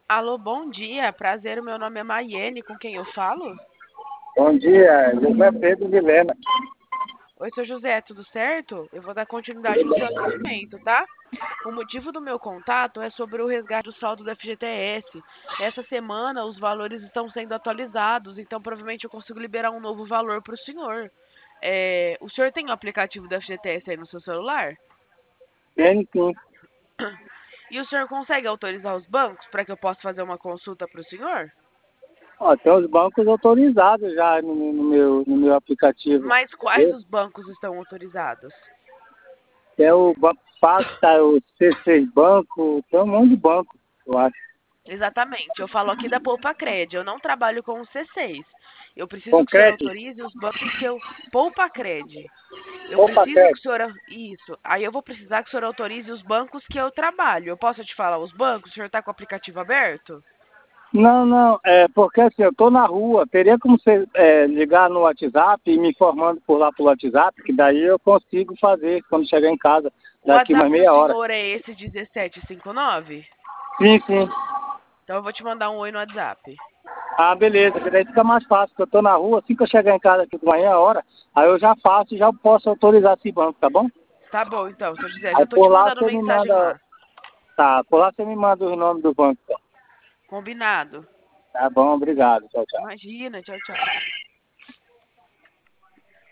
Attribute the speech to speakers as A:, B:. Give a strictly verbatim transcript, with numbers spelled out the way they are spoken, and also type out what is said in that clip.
A: Alô, bom dia. Prazer, o meu nome é Maiene, com quem eu falo?
B: Bom dia, José Pedro Vilena.
A: Oi, seu José, tudo certo? Eu vou dar continuidade no seu atendimento, tá? O motivo do meu contato é sobre o resgate do saldo do F G T S. Essa semana os valores estão sendo atualizados, então provavelmente eu consigo liberar um novo valor para o senhor. É, o senhor tem o aplicativo do F G T S aí no seu celular?
B: Tem sim.
A: E o senhor consegue autorizar os bancos para que eu possa fazer uma consulta para o senhor?
B: Ó, tem os bancos autorizados já no, no meu, no meu aplicativo.
A: Mas quais
B: Esse
A: os bancos estão autorizados?
B: é o Banco Fácil, tá, o C seis Banco, tem um monte de banco, eu acho.
A: Exatamente. Eu falo aqui da Poupa Cred. Eu não trabalho com o C seis. Eu preciso que o senhor
B: Concreto,
A: autorize os bancos que eu. Poupa Cred. Eu
B: Opa
A: preciso que o
B: Crédito.
A: senhor. Isso. Aí eu vou precisar que o senhor autorize os bancos que eu trabalho. Eu posso te falar os bancos? O senhor está com o aplicativo aberto?
B: Não, não, é porque assim, eu tô na rua, teria como você é, ligar no WhatsApp e me informando por lá pelo WhatsApp, que daí eu consigo fazer quando chegar em casa,
A: O
B: daqui umas
A: WhatsApp do
B: meia hora.
A: senhor é esse dezessete cinquenta e nove?
B: Sim, sim.
A: Então eu vou te mandar um oi no WhatsApp.
B: Ah, beleza, que daí fica mais fácil, porque eu tô na rua, assim que eu chegar em casa aqui de manhã, a hora, aí eu já faço e já posso autorizar esse banco, tá bom?
A: Tá bom, então, seu José. Já
B: Aí
A: tô
B: por
A: te
B: lá
A: mandando
B: você me
A: mensagem
B: manda,
A: lá.
B: tá, por lá você me manda o nome do banco, tá?
A: Combinado.
B: Tá bom, obrigado, tchau, tchau.
A: Imagina. Tchau, tchau.